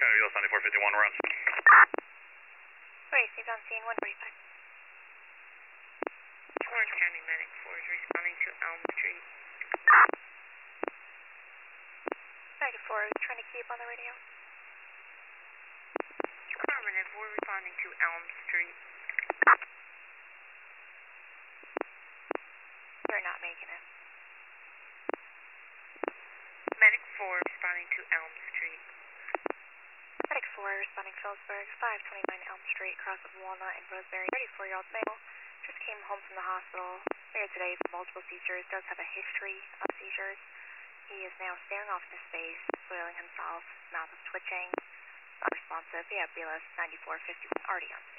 US 9451, we're on. Wait, he's on scene 145. Orange County Medic 4 is responding to Elm Street. Medic 4 is trying to keep on the radio. Affirmative, we're responding to Elm Street. You're not making it. Medic 4 responding to Elm Street. Medic 4 responding Phillipsburg, 529 Elm Street, cross of Walnut and Roseberry. 34-year-old male just came home from the hospital later today for multiple seizures. Does have a history of seizures. He is now staring off into space, soiling himself. Mouth is twitching. Not responsive. Yeah, BLS 9451 already on.